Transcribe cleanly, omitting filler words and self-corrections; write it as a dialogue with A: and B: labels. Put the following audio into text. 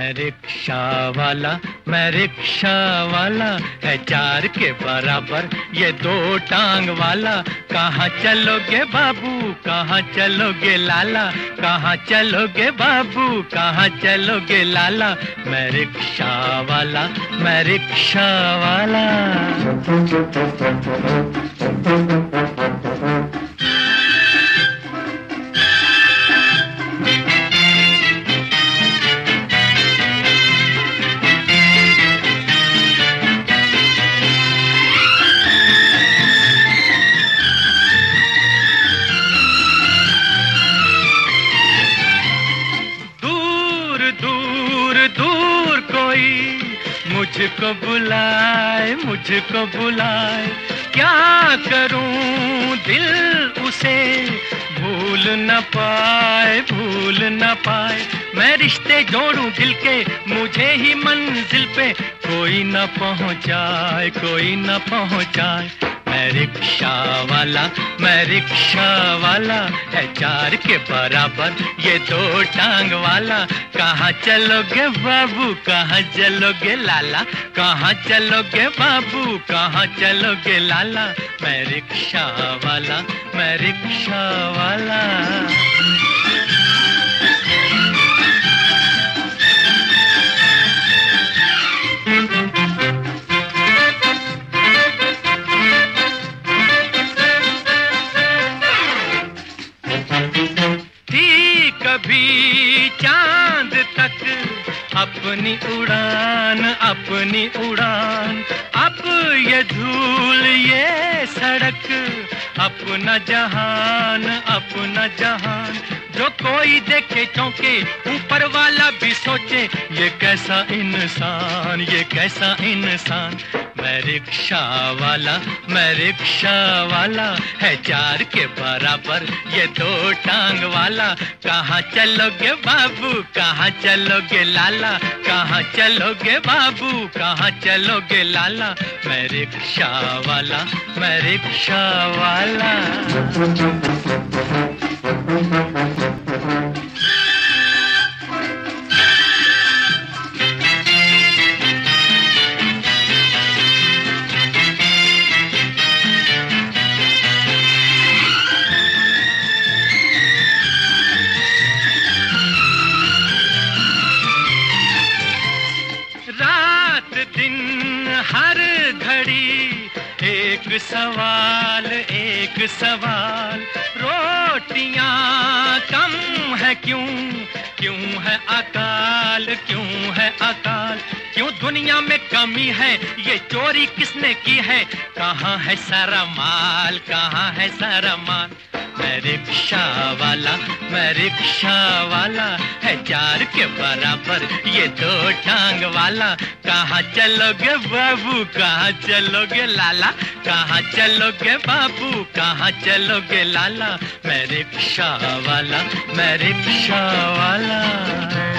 A: मैं रिक्शा वाला, मैं रिक्शा वाला है चार के बराबर ये दो टांग वाला। कहाँ चलोगे बाबू, कहाँ चलोगे लाला, कहाँ चलोगे बाबू, कहाँ चलोगे लाला। मैं रिक्शा वाला, मैं रिक्शा वाला। दूर कोई मुझको बुलाए, मुझको बुलाए। क्या करूं दिल उसे भूल न पाए, भूल न पाए। मैं रिश्ते जोड़ूं दिल के मुझे ही मंजिल पे कोई न पहुंचाए, कोई न पहुंचाए। मैं रिक्शा वाला, मैं रिक्शा वाला है चार के बराबर ये दो टांग वाला। कहाँ चलोगे बाबू, कहाँ चलोगे लाला, कहाँ चलोगे बाबू, कहाँ चलोगे लाला। मैं रिक्शा वाला, मैं रिक्शा वाला। कभी चांद तक अपनी उड़ान, अपनी उड़ान। अब ये धूल ये सड़क अपना जहान, अपना जहान। जो कोई देखे चौंके ऊपर वाला भी सोचे ये कैसा इंसान, ये कैसा इंसान। मैं रिक्शा वाला, मैं रिक्शा वाला है चार के बराबर ये दो टांग वाला। कहाँ चलोगे बाबू, कहाँ चलोगे लाला, कहाँ चलोगे बाबू, कहाँ चलोगे लाला। मैं रिक्शा वाला, मैं रिक्शा वाला। रात दिन हर घड़ी एक सवाल, एक सवाल। रोटियां कम है क्यों, क्यों है अकाल, क्यों है अकाल। क्यों दुनिया में कमी है, ये चोरी किसने की है। कहाँ है सारा माल, कहाँ है सारा माल। मैं रिक्शा वाला, मैं रिक्शा वाला है चार के बराबर ये दो टांग वाला। कहाँ चलोगे बाबू, कहाँ चलोगे लाला, कहाँ चलोगे बाबू, कहाँ चलोगे लाला। मैं रिक्शा वाला, मैं रिक्शा वाला।